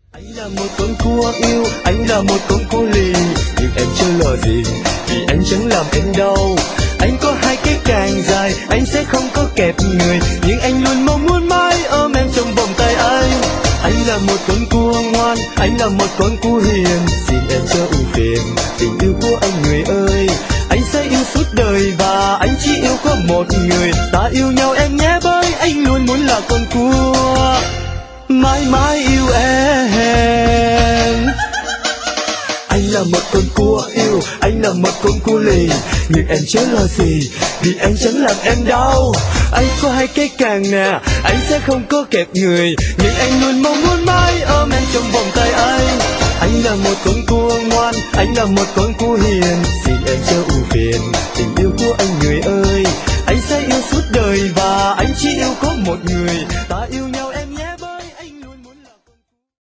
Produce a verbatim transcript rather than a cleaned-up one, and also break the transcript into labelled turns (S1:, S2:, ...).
S1: Anh là một con cua yêu, anh là một con cua lì, nhưng em chưa lo gì vì anh chẳng làm em đau. Anh có hai cái càng dài, anh sẽ không có kẹp người, nhưng anh luôn mong muốn mãi ôm em trong vòng tay anh. Anh là một con cua ngoan, anh là một con cua hiền, xin em chớ ưu phiền tình yêu của anh người ơi. Anh sẽ yêu suốt đời và anh chỉ yêu có một người, ta yêu nhau em nhé, bởi anh luôn muốn là con cua mãi mãi yêu em. Anh là một con cua yêu, anh là một con cua lì, nhưng em chớ lo gì vì anh chẳng làm em đau. Anh có hai cái càng nè, anh sẽ không có kẹp người, nhưng anh luôn mong muốn mãi ôm em trong vòng tay anh. Anh là một con cua ngoan, anh là một con cua hiền, xin em chớ ưu phiền tình yêu của anh người ơi. Anh sẽ yêu suốt đời và anh chỉ yêu có một người,